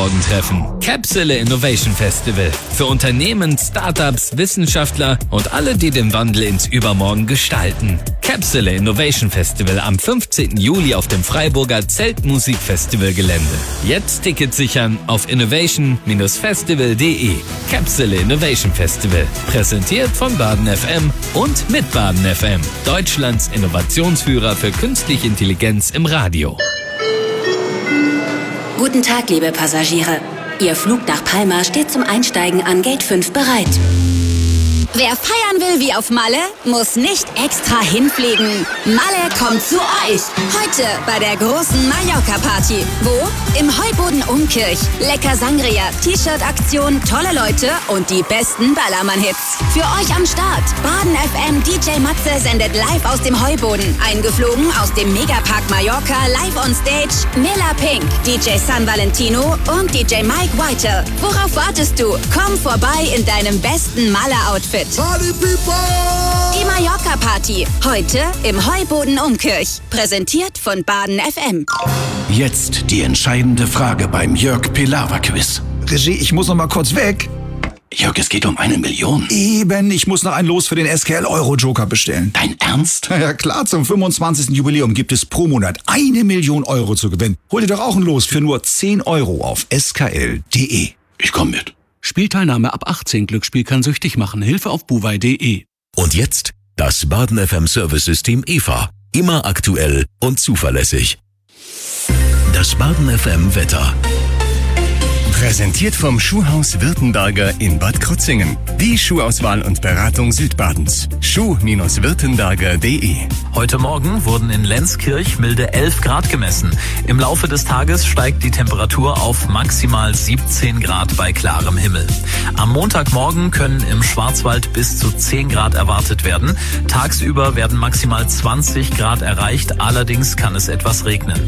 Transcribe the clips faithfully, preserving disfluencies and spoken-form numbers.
übermorgen treffen. Capsule Innovation Festival. Für Unternehmen, Startups, Wissenschaftler und alle, die den Wandel ins Übermorgen gestalten. Capsule Innovation Festival am fünfzehnten Juli auf dem Freiburger Zeltmusikfestivalgelände. Jetzt Tickets sichern auf innovation Bindestrich festival punkt de. Capsule Innovation Festival. Präsentiert von Baden F M und mit Baden F M. Deutschlands Innovationsführer für künstliche Intelligenz im Radio. Guten Tag, liebe Passagiere. Ihr Flug nach Palma steht zum Einsteigen an Gate fünf bereit. Wer feiern will wie auf Malle, muss nicht extra hinfliegen. Malle kommt zu euch. Heute bei der großen Mallorca-Party. Wo? Im Heuboden Umkirch. Lecker Sangria, T-Shirt-Aktion, tolle Leute und die besten Ballermann-Hits. Für euch am Start. Baden F M D J Matze sendet live aus dem Heuboden. Eingeflogen aus dem Megapark Mallorca, live on stage. Miller Pink, D J San Valentino und D J Mike White. Worauf wartest du? Komm vorbei in deinem besten Malle-Outfit. Party People! Die Mallorca-Party. Heute im Heuboden Umkirch. Präsentiert von Baden F M. Jetzt die entscheidende Frage beim Jörg Pilawa Quiz. Regie, ich muss noch mal kurz weg. Jörg, es geht um eine Million. Eben, ich muss noch ein Los für den S K L Euro Joker bestellen. Dein Ernst? Ja klar, zum fünfundzwanzigsten Jubiläum gibt es pro Monat eine Million Euro zu gewinnen. Hol dir doch auch ein Los für nur zehn Euro auf s k l punkt de. Ich komm mit. Spielteilnahme ab achtzehn. Glücksspiel kann süchtig machen. Hilfe auf buwei punkt de. Und jetzt das Baden F M Service-System E V A. Immer aktuell und zuverlässig. Das Baden F M Wetter. Präsentiert vom Schuhhaus Württemberger in Bad Krozingen. Die Schuhauswahl und Beratung Südbadens. schuh Württemberger punkt de. Heute Morgen wurden in Lenzkirch milde elf Grad gemessen. Im Laufe des Tages steigt die Temperatur auf maximal siebzehn Grad bei klarem Himmel. Am Montagmorgen können im Schwarzwald bis zu zehn Grad erwartet werden. Tagsüber werden maximal zwanzig Grad erreicht, allerdings kann es etwas regnen.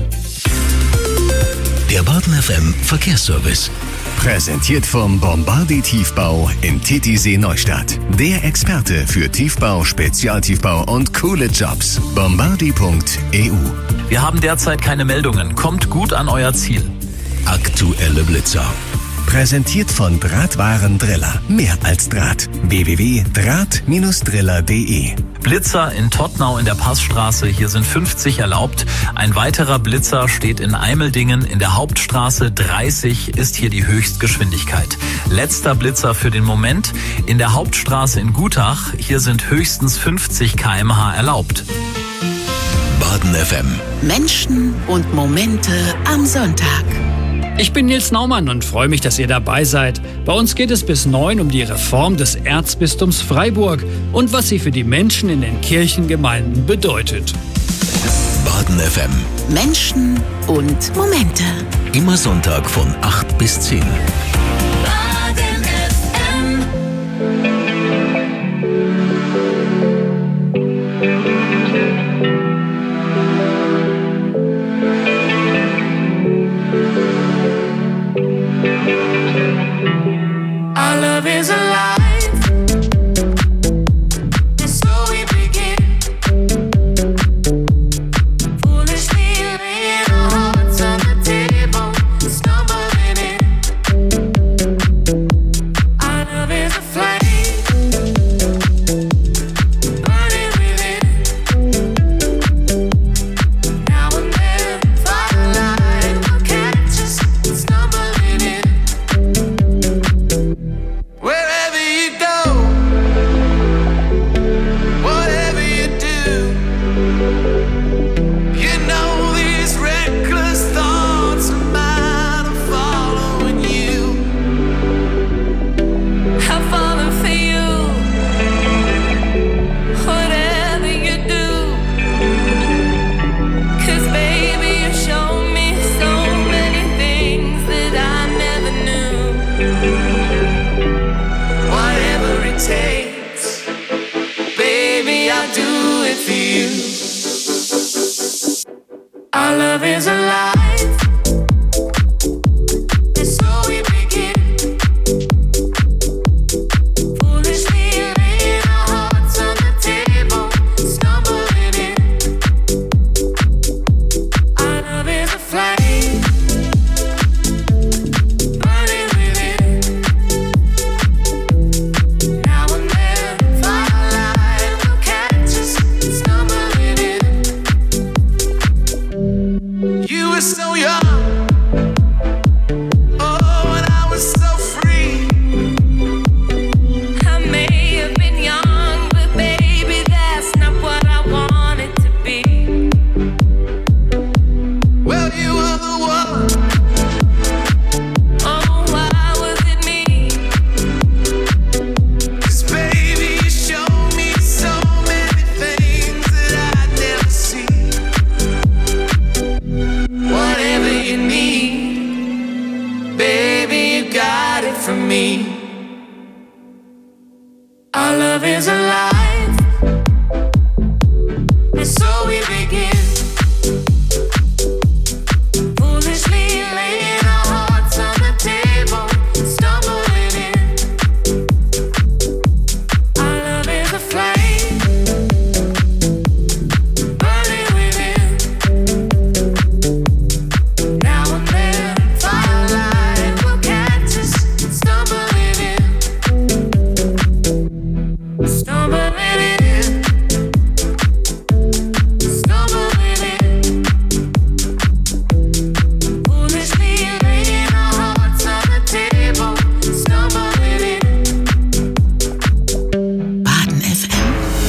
Der Baden F M Verkehrsservice. Präsentiert vom Bombardi Tiefbau in Titisee Neustadt. Der Experte für Tiefbau, Spezialtiefbau und coole Jobs. bombardi punkt e u. Wir haben derzeit keine Meldungen. Kommt gut an euer Ziel. Aktuelle Blitzer. Präsentiert von Drahtwaren Driller. Mehr als Draht. w w w punkt draht driller punkt de. Blitzer in Tottnau in der Passstraße. Hier sind fünfzig erlaubt. Ein weiterer Blitzer steht in Eimeldingen. In der Hauptstraße dreißig ist hier die Höchstgeschwindigkeit. Letzter Blitzer für den Moment. In der Hauptstraße in Gutach. Hier sind höchstens fünfzig Kilometer pro Stunde erlaubt. Baden F M. Menschen und Momente am Sonntag. Ich bin Nils Naumann und freue mich, dass ihr dabei seid. Bei uns geht es bis neun um die Reform des Erzbistums Freiburg und was sie für die Menschen in den Kirchengemeinden bedeutet. Baden F M. Menschen und Momente. Immer Sonntag von acht bis zehn. Baden F M. Our love is alive. So we begin. Foolishly laying our hearts on the table, stumbling in. got it from me. Our love is alive, and so we begin. Foolishly laying our hearts on the table, stumbling in. Our love is a flame, burning within. Now and then, firelight will catch us, stumbling in. Stumbling in, stumbling in. Foolishly laying our hearts on the table, stumbling in. Baden F M.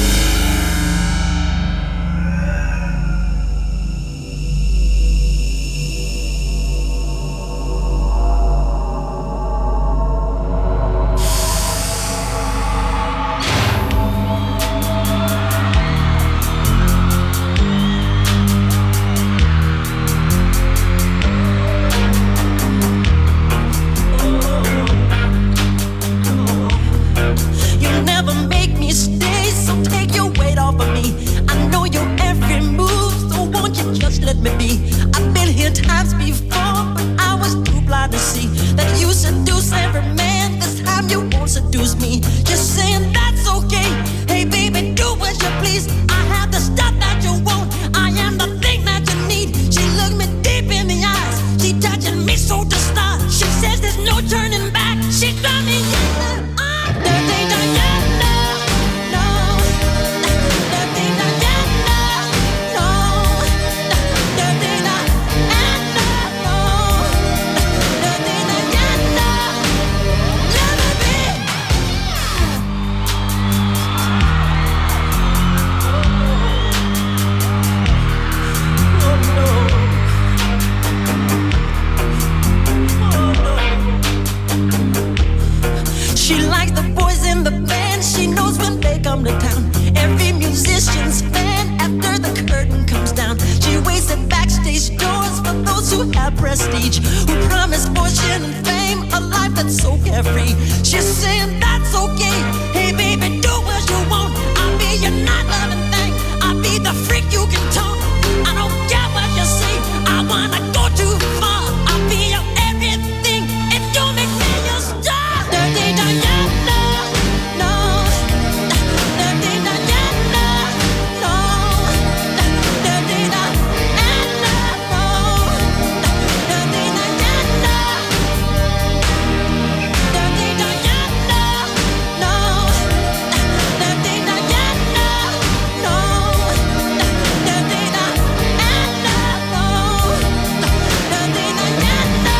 You never make me stay, so take your weight off of me. I know your every move, so won't you just let me be? I've been here times before, but I was too blind to see that you seduce every man. This time you won't seduce me. Just saying that's okay. Hey baby, do as you please. I have the stuff that you want. I am the thing that you need. She looked me deep in the eyes. She touching me so to start. She says there's no turning back. She got me. Dirty Diana, no. Dirty Diana, no. Dirty Diana, no. Dirty Diana, let me be. Oh no. She likes the boys in the band. She knows when they come to town. Every musician's fan after the curtain comes down. She waits at backstage doors for those who have prestige, who promise fortune and fame, a life that's so carefree. She's saying that's okay. Hey baby, do what you want. I'll be your not loving thing. I'll be the freak you can talk. I don't care what you say. I wanna go too far. I'll be your everything if you make me your star. Dirty Diana, no. Dirty Diana, no. Dirty Diana, no. Dirty Diana. Dirty Diana, no. Dirty Diana, no. Dirty Diana, no. Dirty Diana.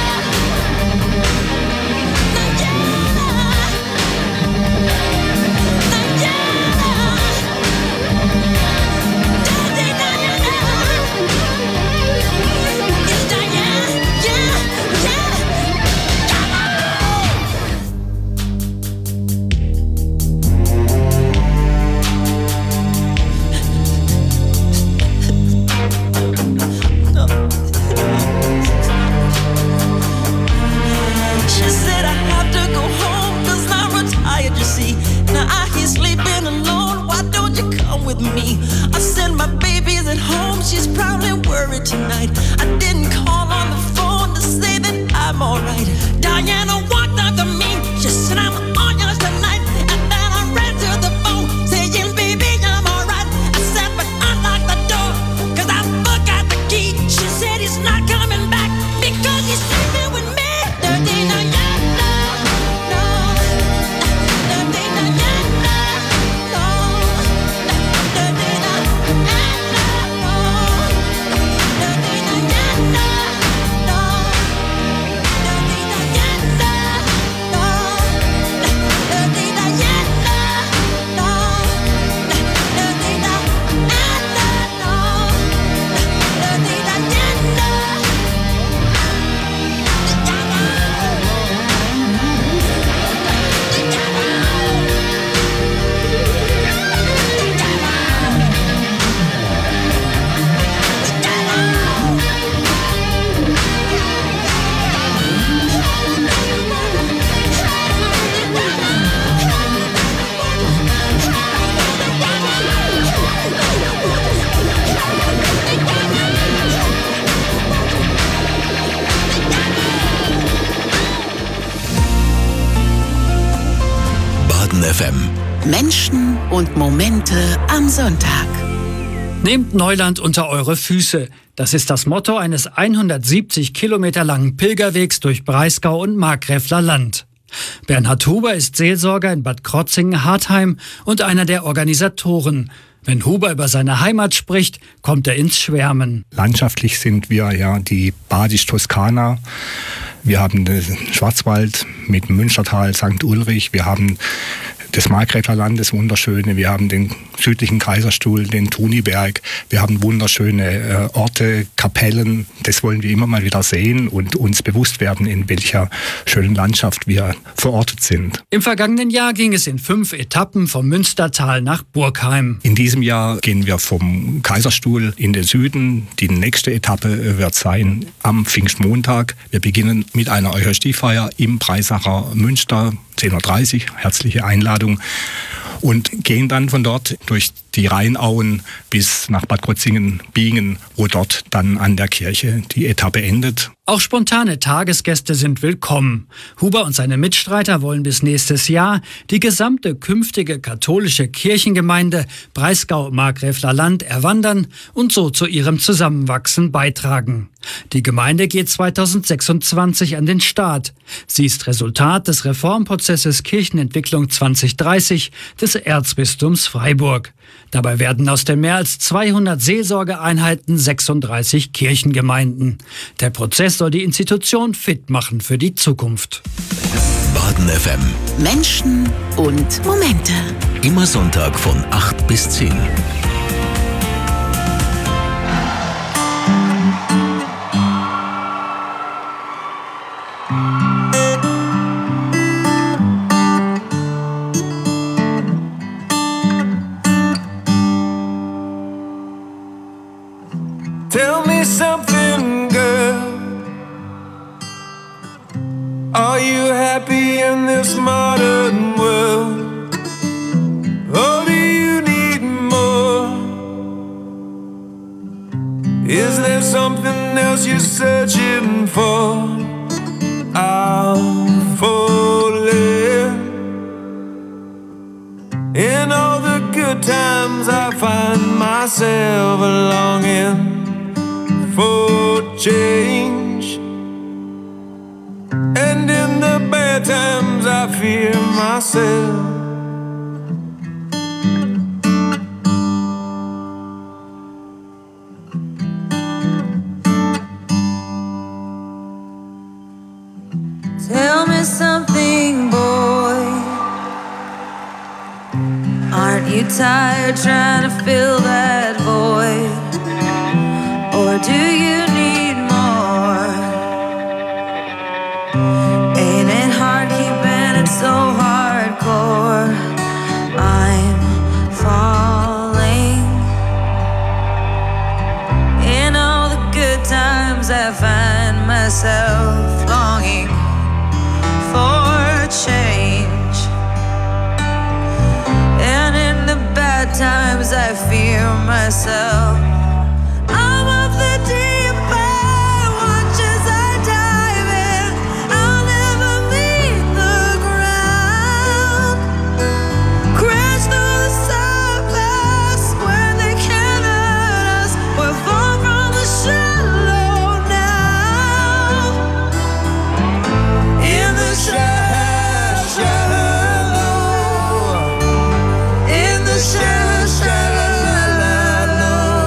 She said I have to go home, cause I'm retired, you see. Now I hear sleeping alone, why don't you come with me? I said my baby's at home, she's probably worried tonight. I didn't call on the phone to say that I'm alright. Diana walked up to me, she said I'm on yours tonight. And then I ran to the phone, saying baby I'm alright. I said but unlock the door, cause I forgot the key. She said he's not coming back, because he's sleeping with me. Dirty Diana, no. Dirty Diana, no. Dirty Diana, no. Dirty Diana, no. Dirty F M. Menschen und Momente am Sonntag. Nehmt Neuland unter eure Füße. Das ist das Motto eines hundertsiebzig Kilometer langen Pilgerwegs durch Breisgau und Markgräfler Land. Bernhard Huber ist Seelsorger in Bad Krotzingen-Hartheim und einer der Organisatoren. Wenn Huber über seine Heimat spricht, kommt er ins Schwärmen. Landschaftlich sind wir ja die Badisch-Toskana. Wir haben den Schwarzwald mit Münstertal, Sankt Ulrich. Wir haben das Markgräfler Land, das Wunderschöne. Wir haben den südlichen Kaiserstuhl, den Thuniberg. Wir haben wunderschöne äh, Orte, Kapellen. Das wollen wir immer mal wieder sehen und uns bewusst werden, in welcher schönen Landschaft wir verortet sind. Im vergangenen Jahr ging es in fünf Etappen vom Münstertal nach Burgheim. In diesem Jahr gehen wir vom Kaiserstuhl in den Süden. Die nächste Etappe wird sein am Pfingstmontag. Wir beginnen mit einer Eucharistiefeier im Breisacher Münster. zehn Uhr dreißig, herzliche Einladung. Und gehen dann von dort durch die Rheinauen bis nach Bad Krotzingen-Bingen, wo dort dann an der Kirche die Etappe endet. Auch spontane Tagesgäste sind willkommen. Huber und seine Mitstreiter wollen bis nächstes Jahr die gesamte künftige katholische Kirchengemeinde Breisgau-Markgräfler Land erwandern und so zu ihrem Zusammenwachsen beitragen. Die Gemeinde geht zweitausendsechsundzwanzig an den Start. Sie ist Resultat des Reformprozesses Kirchenentwicklung zwanzig dreißig des Erzbistums Freiburg. Dabei werden aus den mehr als zweihundert Seelsorgeeinheiten sechsunddreißig Kirchengemeinden. Der Prozess soll die Institution fit machen für die Zukunft. Baden F M. Menschen und Momente. Immer Sonntag von acht bis zehn. Tell me something, girl. Are you happy in this modern world? Or do you need more? Is there something else you're searching for? I'm falling. In all the good times I find myself longing for change, and in the bad times I fear myself. Tell me something, boy. Aren't you tired trying to fill that void? Or do you need more? Ain't it hard keeping it so hardcore? I'm falling. In all the good times I find myself longing for change, and in the bad times I fear myself. Shallow, in the shallow, shallow,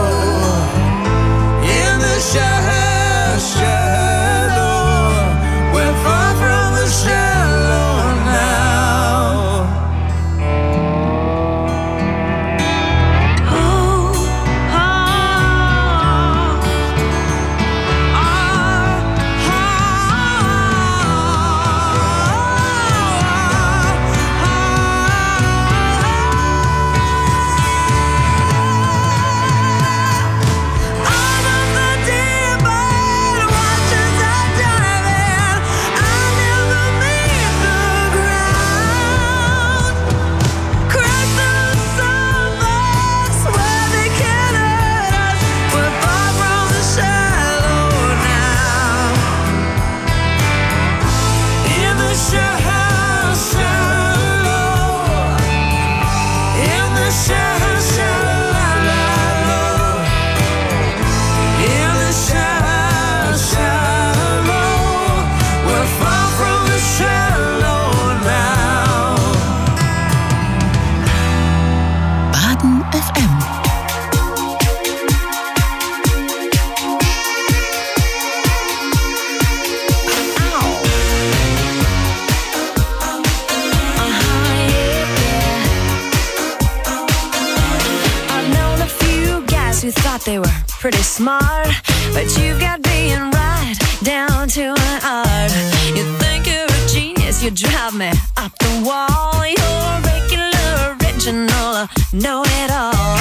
they were pretty smart, but you got being right down to an art. You think you're a genius, you drive me up the wall. You're regular, original, know it all.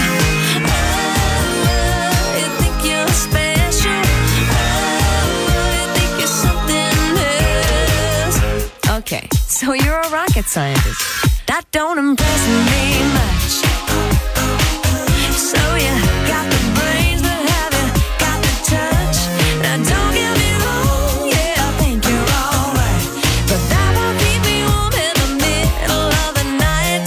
Oh, you think you're special. Oh, you think you're something else. Okay, so you're a rocket scientist. That don't impress me much. So you got the brains, but have you got the touch? Now don't get me wrong, yeah, I think you're alright, but that won't keep me warm in the middle of the night.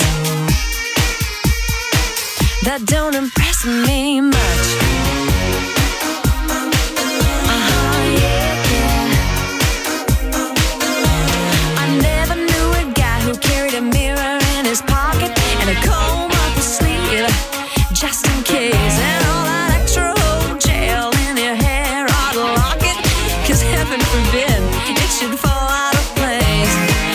That don't impress me much. Uh-huh, yeah, yeah. I never knew a guy who carried a mirror in his pocket and a comb up his sleeve, just in case, and all that extra old gel in your hair ought to lock it, cause heaven forbid it should fall out of place.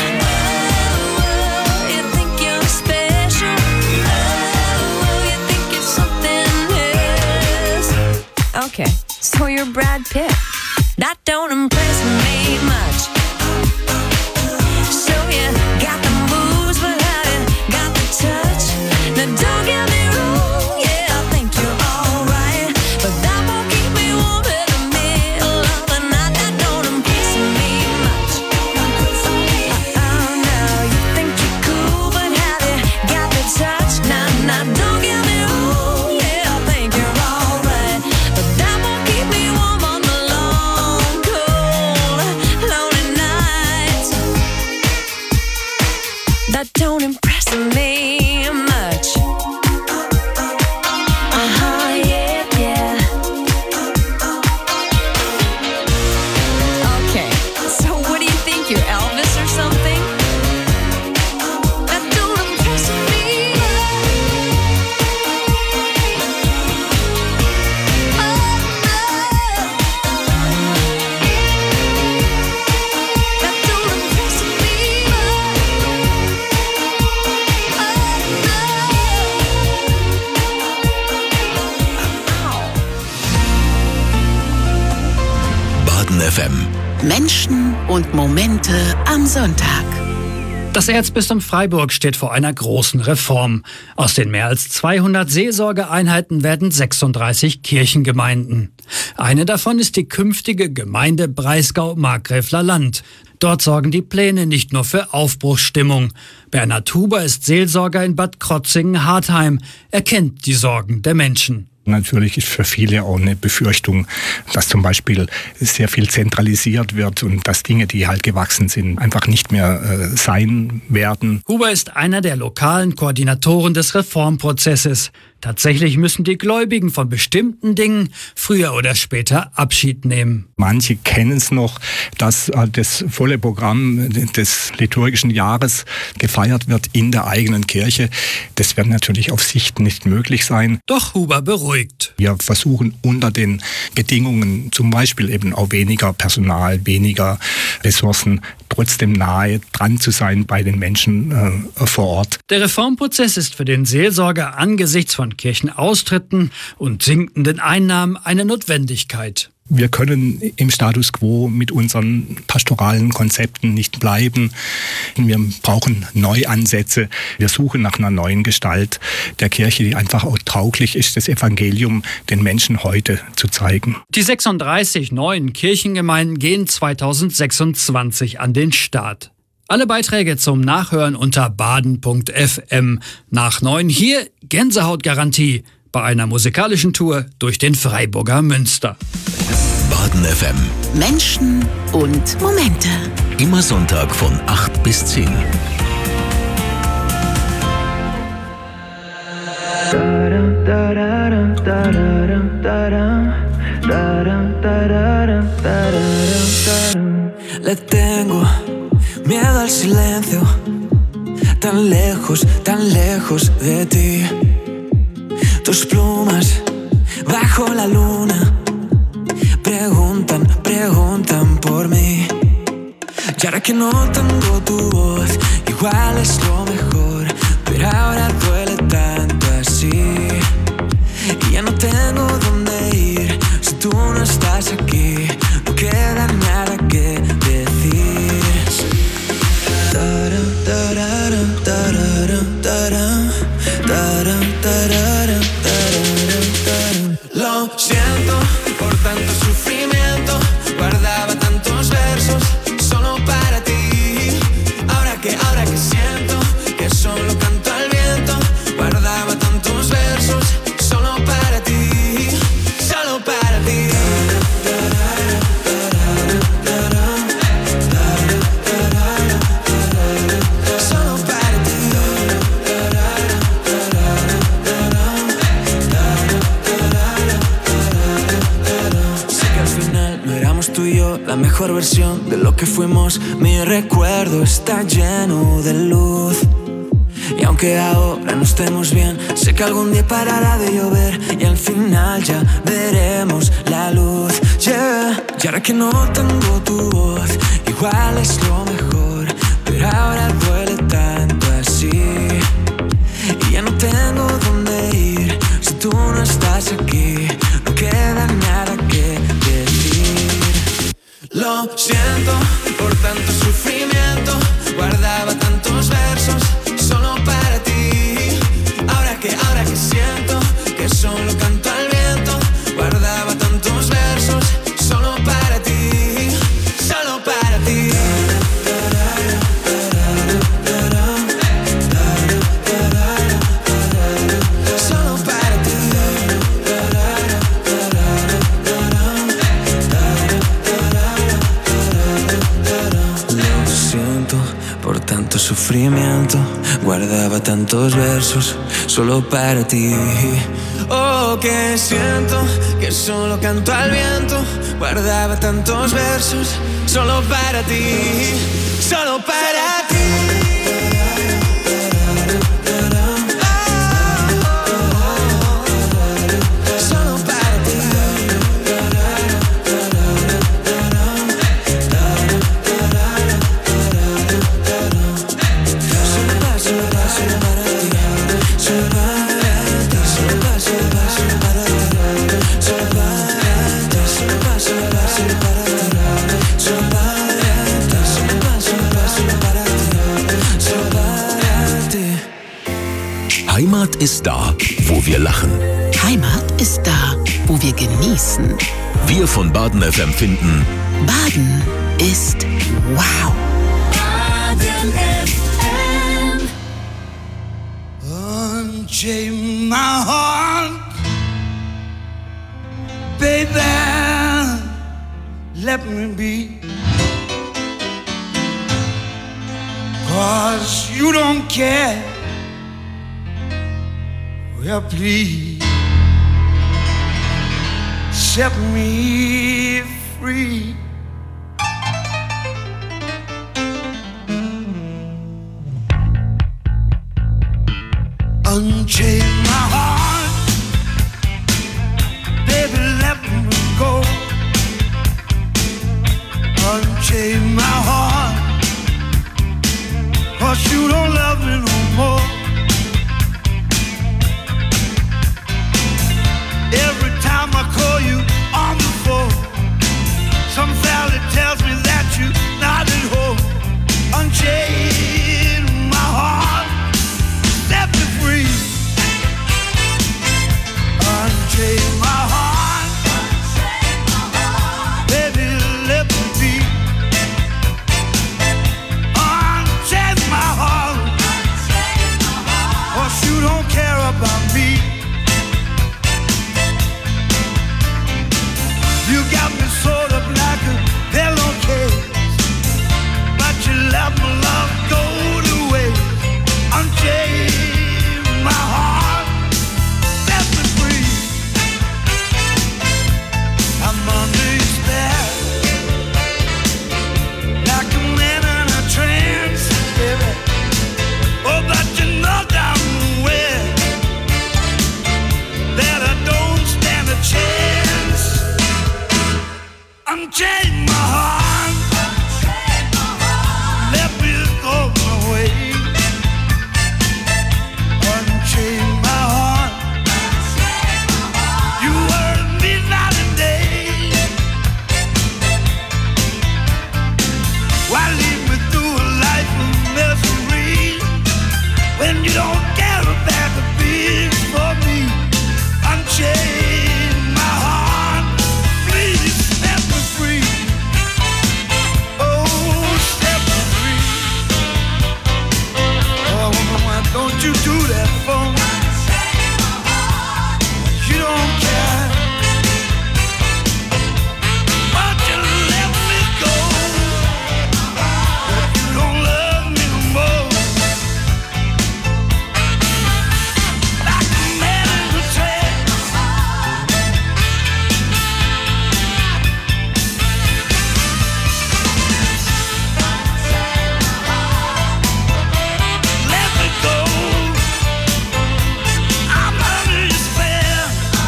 Oh, you think you're special. Oh, you think you're something else. Okay, so you're Brad Pitt. That don't impress me much. So you got the moves, but have you got the touch? Now don't get me wrong, don't impress me much. Uh-huh, yeah, yeah. Okay, so what do you think, you're Elvis or something? That don't impress me. Oh, no. That don't impress me. F M. Menschen und Momente am Sonntag. Das Erzbistum Freiburg steht vor einer großen Reform. Aus den mehr als zweihundert Seelsorgeeinheiten werden sechsunddreißig Kirchengemeinden. Eine davon ist die künftige Gemeinde Breisgau-Markgräfler Land. Dort sorgen die Pläne nicht nur für Aufbruchsstimmung. Bernhard Huber ist Seelsorger in Bad Krotzingen-Hartheim. Er kennt die Sorgen der Menschen. Natürlich ist für viele auch eine Befürchtung, dass zum Beispiel sehr viel zentralisiert wird und dass Dinge, die halt gewachsen sind, einfach nicht mehr äh, sein werden. Huber ist einer der lokalen Koordinatoren des Reformprozesses. Tatsächlich müssen die Gläubigen von bestimmten Dingen früher oder später Abschied nehmen. Manche kennen es noch, dass äh, das volle Programm des liturgischen Jahres gefeiert wird in der eigenen Kirche. Das wird natürlich auf Sicht nicht möglich sein. Doch Huber beruhigt. Wir versuchen unter den Bedingungen, zum Beispiel eben auch weniger Personal, weniger Ressourcen, trotzdem nahe dran zu sein bei den Menschen äh, vor Ort. Der Reformprozess ist für den Seelsorger angesichts von Kirchenaustritten und sinkenden Einnahmen eine Notwendigkeit. Wir können im Status quo mit unseren pastoralen Konzepten nicht bleiben. Wir brauchen Neuansätze. Wir suchen nach einer neuen Gestalt der Kirche, die einfach auch tauglich ist, das Evangelium den Menschen heute zu zeigen. Die sechsunddreißig neuen Kirchengemeinden gehen zweitausendsechsundzwanzig an den Start. Alle Beiträge zum Nachhören unter baden punkt f m. Nach neun hier Gänsehautgarantie bei einer musikalischen Tour durch den Freiburger Münster. Baden F M. Menschen und Momente. Immer Sonntag von acht bis zehn. Le tengo miedo al silencio, tan lejos, tan lejos de ti. Tus plumas bajo la luna preguntan, preguntan por mí. Y ahora que no tengo tu voz, igual es lo mejor, pero ahora duele tanto así. Y ya no tengo donde tú no estás aquí, no queda nada que decir. Taram, tararam, tararam, taram, taram, tararam, tararam, taram. Lo siento por tanto sufrimiento, guardaba tantos versos solo para ti. Ahora que, ahora que siento que solo canto al viento, guardaba tantos versos solo para ti, solo para ti. Solo para ti. Sé que al final no éramos tú y yo la mejor versión de lo que fuimos. Mi recuerdo está lleno de luz. Y aunque ahora no estemos bien, sé que algún día parará de llover y al final ya veremos la luz. Yeah. Y ahora que no tengo tu voz, igual es lo mejor, pero ahora duele tanto así. Y ya no tengo dónde ir, si tú no estás aquí, no queda nada que decir. Lo siento por tanto sufrimiento, guardaba tantos versos solo para ti. Ahora que, ahora que siento que solo canto al viento, guardaba tantos versos solo para ti, solo para ti. Solo para ti. Lo siento por tanto sufrimiento, guardaba tantos versos solo para ti. Oh, que siento que solo canto al viento, guardaba tantos versos solo para ti, solo para ti. Solo para ti. Heimat ist da, wo wir lachen. Heimat ist da, wo wir genießen. Wir von Baden F M finden, Baden ist wow. Baden F M. Unchain my heart, baby, let me be. 'Cause you don't care. Well, please set me free. Unchain my heart, baby, let me go. Unchain my heart, 'cause you don't love me no more. Every time I call you on the phone, some you do that for? You don't care. Why'd you let me go? If you don't love me no more. Like a man in a trance. Let me go. I'm under your spell.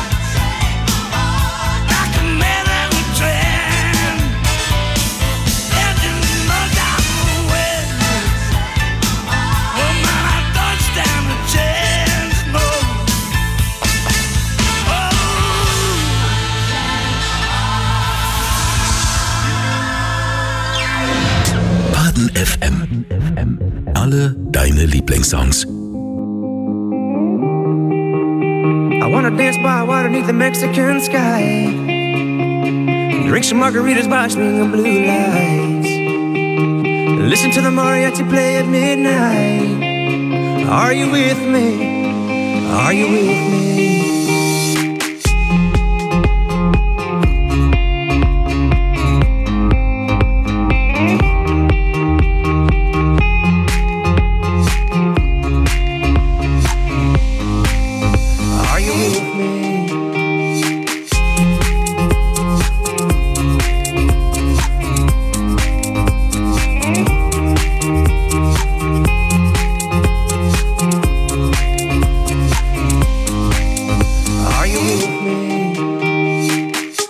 Like a man in a trance. And you know that way. Well, man, I don't stand a chance, no. Baden F M. Alle deine Lieblingssongs. I wanna dance by water beneath the Mexican sky. Drink some margaritas by swinging blue lights. Listen to the mariachi play at midnight. Are you with me? Are you with me? Are you with me? Are you with me?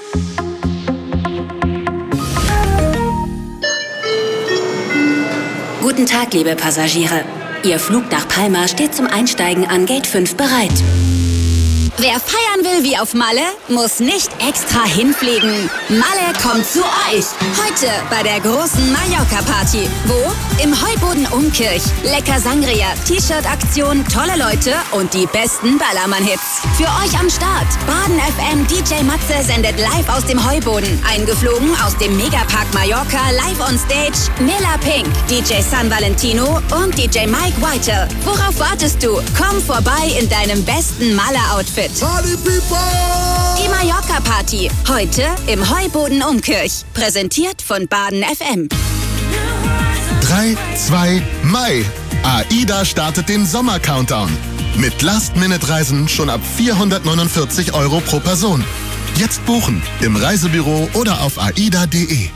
Guten Tag, liebe Passagiere. Ihr Flug nach Palma steht zum Einsteigen an Gate fünf bereit. Wer feiern will wie auf Malle, muss nicht extra hinfliegen. Malle kommt zu euch. Heute bei der großen Mallorca-Party. Wo? Im Heuboden Umkirch. Lecker Sangria, T-Shirt-Aktion, tolle Leute und die besten Ballermann-Hits. Für euch am Start. Baden F M D J Matze sendet live aus dem Heuboden. Eingeflogen aus dem Megapark Mallorca, live on stage. Miller Pink, D J San Valentino und D J Mike White. Worauf wartest du? Komm vorbei in deinem besten Malle-Outfit. Party people! Die Mallorca-Party. Heute im Heuboden Umkirch. Präsentiert von Baden F M. drei, zwei, Mai. AIDA startet den Sommer-Countdown. Mit Last-Minute-Reisen schon ab vierhundertneunundvierzig Euro pro Person. Jetzt buchen im Reisebüro oder auf aida punkt de.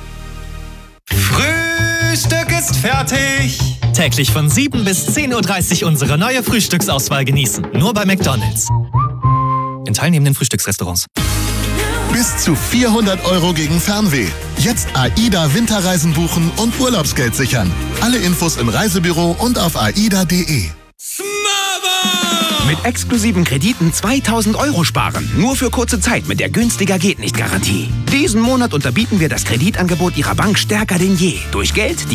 Frühstück ist fertig. Täglich von sieben bis zehn Uhr dreißig unsere neue Frühstücksauswahl genießen. Nur bei McDonald's. In teilnehmenden Frühstücksrestaurants. Bis zu vierhundert Euro gegen Fernweh. Jetzt AIDA Winterreisen buchen und Urlaubsgeld sichern. Alle Infos im Reisebüro und auf aida punkt de. Mit exklusiven Krediten zweitausend Euro sparen. Nur für kurze Zeit mit der günstiger geht nicht Garantie. Diesen Monat unterbieten wir das Kreditangebot Ihrer Bank stärker denn je. Durch Geld, die